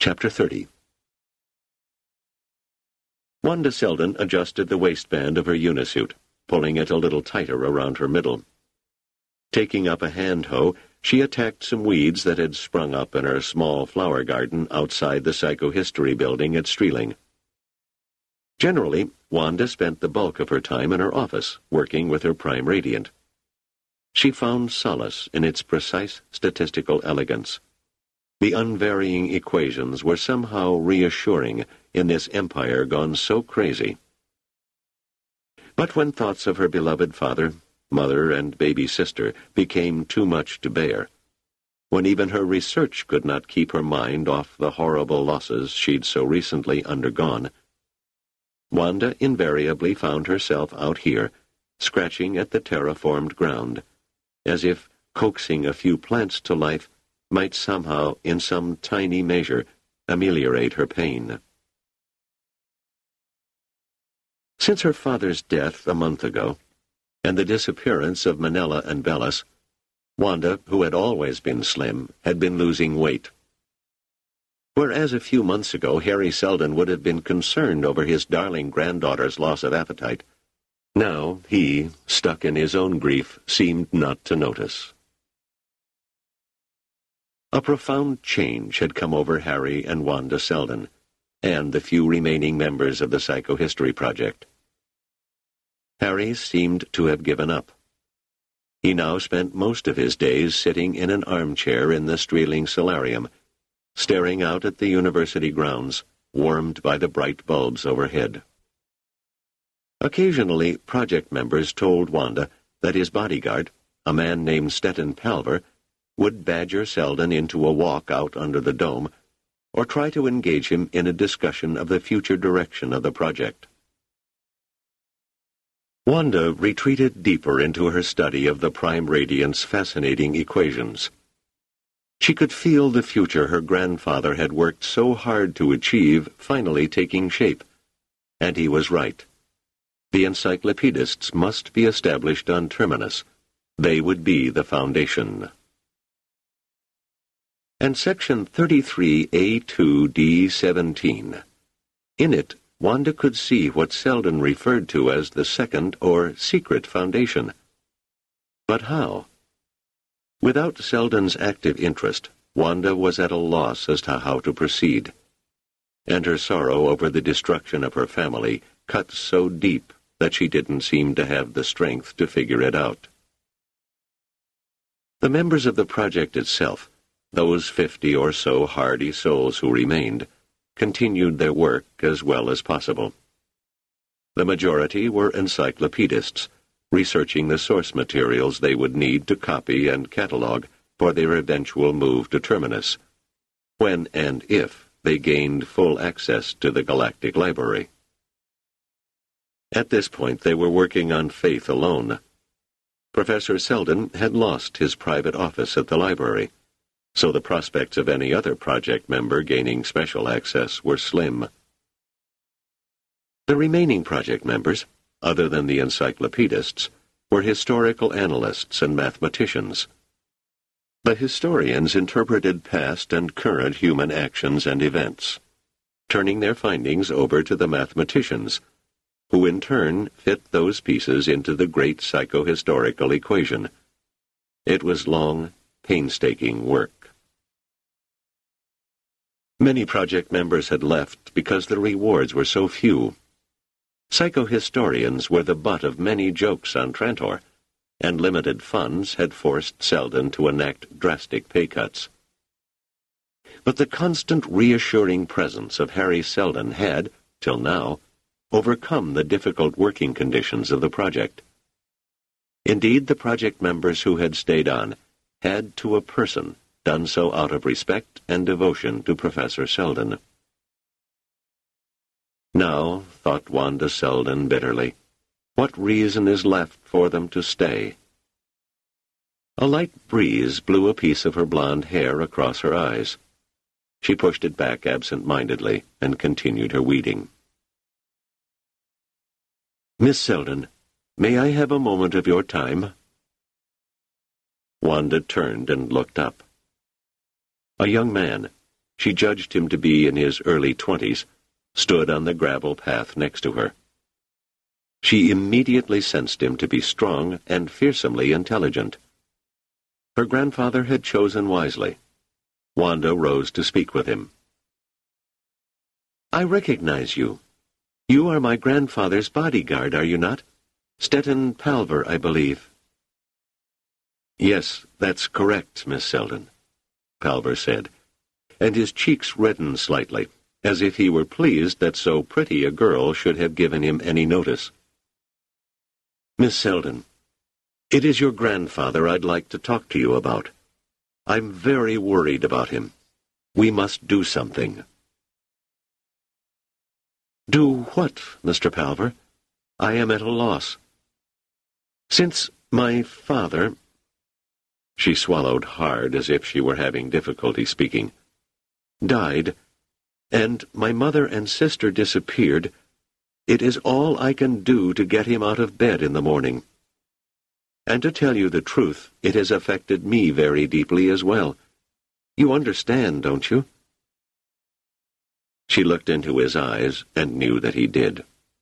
Chapter 30. Wanda Selden adjusted the waistband of her unisuit, pulling it a little tighter around her middle. Taking up a hand hoe, she attacked some weeds that had sprung up in her small flower garden outside the psychohistory building at Streeling. Generally, Wanda spent the bulk of her time in her office, working with her Prime Radiant. She found solace in its precise statistical elegance. The unvarying equations were somehow reassuring in this empire gone so crazy. But when thoughts of her beloved father, mother, and baby sister became too much to bear, when even her research could not keep her mind off the horrible losses she'd so recently undergone, Wanda invariably found herself out here, scratching at the terraformed ground, as if coaxing a few plants to life might somehow, in some tiny measure, ameliorate her pain. Since her father's death a month ago, and the disappearance of Manella and Bellis, Wanda, who had always been slim, had been losing weight. Whereas a few months ago Harry Selden would have been concerned over his darling granddaughter's loss of appetite, now he, stuck in his own grief, seemed not to notice. A profound change had come over Harry and Wanda Selden, and the few remaining members of the Psychohistory Project. Harry seemed to have given up. He now spent most of his days sitting in an armchair in the Streeling solarium, staring out at the university grounds, warmed by the bright bulbs overhead. Occasionally, project members told Wanda that his bodyguard, a man named Stetton Palver, would badger Selden into a walk out under the dome, or try to engage him in a discussion of the future direction of the project. Wanda retreated deeper into her study of the Prime Radiant's fascinating equations. She could feel the future her grandfather had worked so hard to achieve finally taking shape, and he was right. The encyclopedists must be established on Terminus. They would be the foundation. And Section 33A2D17. In it, Wanda could see what Selden referred to as the second or secret foundation. But how? Without Selden's active interest, Wanda was at a loss as to how to proceed, and her sorrow over the destruction of her family cut so deep that she didn't seem to have the strength to figure it out. The members of the project itself, those 50 or so hardy souls who remained, continued their work as well as possible. The majority were encyclopedists, researching the source materials they would need to copy and catalog for their eventual move to Terminus, when and if they gained full access to the Galactic Library. At this point they were working on faith alone. Professor Selden had lost his private office at the library, so the prospects of any other project member gaining special access were slim. The remaining project members, other than the encyclopedists, were historical analysts and mathematicians. The historians interpreted past and current human actions and events, turning their findings over to the mathematicians, who in turn fit those pieces into the great psychohistorical equation. It was long, painstaking work. Many project members had left because the rewards were so few. Psychohistorians were the butt of many jokes on Trantor, and limited funds had forced Selden to enact drastic pay cuts. But the constant reassuring presence of Harry Selden had, till now, overcome the difficult working conditions of the project. Indeed, the project members who had stayed on had, to a person, done so out of respect and devotion to Professor Selden. Now, thought Wanda Selden bitterly, what reason is left for them to stay? A light breeze blew a piece of her blonde hair across her eyes. She pushed it back absent-mindedly and continued her weeding. "Miss Selden, may I have a moment of your time?" Wanda turned and looked up. A young man, she judged him to be in his early 20s, stood on the gravel path next to her. She immediately sensed him to be strong and fearsomely intelligent. Her grandfather had chosen wisely. Wanda rose to speak with him. "I recognize you. You are my grandfather's bodyguard, are you not? Stetton Palver, I believe." "Yes, that's correct, Miss Selden," Palver said, and his cheeks reddened slightly, as if he were pleased that so pretty a girl should have given him any notice. "Miss Selden, it is your grandfather I'd like to talk to you about. I'm very worried about him. We must do something." "Do what, Mr. Palver? I am at a loss. Since my father—" She swallowed hard as if she were having difficulty speaking. "Died, and my mother and sister disappeared, it is all I can do to get him out of bed in the morning. And to tell you the truth, it has affected me very deeply as well. You understand, don't you?" She looked into his eyes and knew that he did.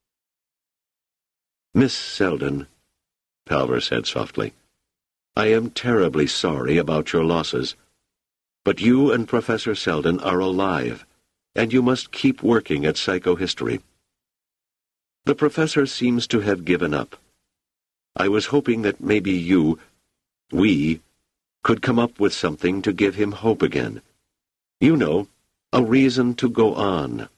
"Miss Selden," Palver said softly, "I am terribly sorry about your losses, but you and Professor Selden are alive, and you must keep working at psychohistory. The professor seems to have given up. I was hoping that maybe we, could come up with something to give him hope again. You know, a reason to go on."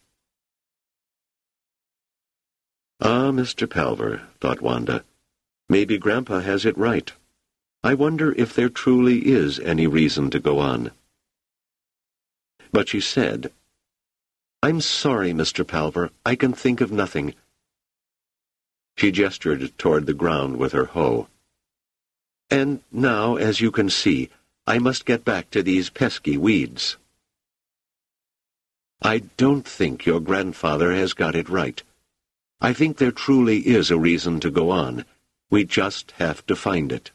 "Ah, Mr. Palver," thought Wanda, "maybe Grandpa has it right. I wonder if there truly is any reason to go on." But she said, "I'm sorry, Mr. Palver, I can think of nothing." She gestured toward the ground with her hoe. "And now, as you can see, I must get back to these pesky weeds." "I don't think your grandfather has got it right. I think there truly is a reason to go on. We just have to find it."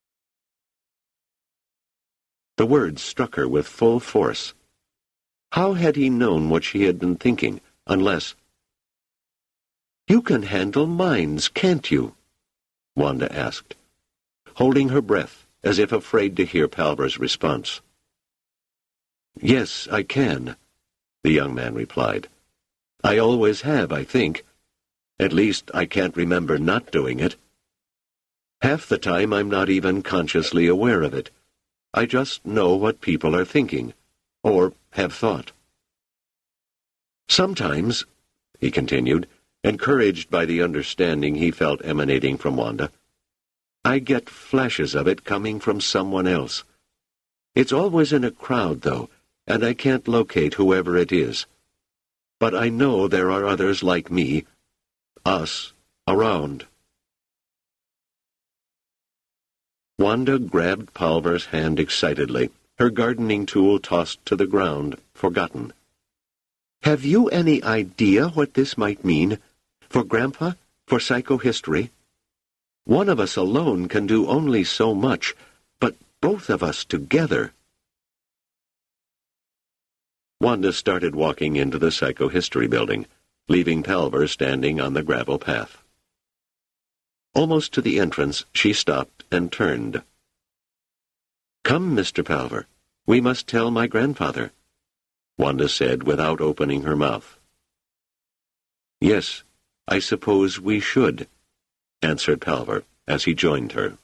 The words struck her with full force. How had he known what she had been thinking, unless— "You can handle minds, can't you?" Wanda asked, holding her breath as if afraid to hear Palver's response. "Yes, I can," the young man replied. "I always have, I think. At least, I can't remember not doing it. Half the time I'm not even consciously aware of it. I just know what people are thinking, or have thought. Sometimes," he continued, encouraged by the understanding he felt emanating from Wanda, "I get flashes of it coming from someone else. It's always in a crowd, though, and I can't locate whoever it is. But I know there are others like me, us, around." Wanda grabbed Palver's hand excitedly, her gardening tool tossed to the ground, forgotten. "Have you any idea what this might mean? For Grandpa? For psychohistory? One of us alone can do only so much, but both of us together—" Wanda started walking into the psychohistory building, leaving Palver standing on the gravel path. Almost to the entrance, she stopped and turned. "Come, Mr. Palver. We must tell my grandfather," Wanda said without opening her mouth. "Yes, I suppose we should," answered Palver as he joined her.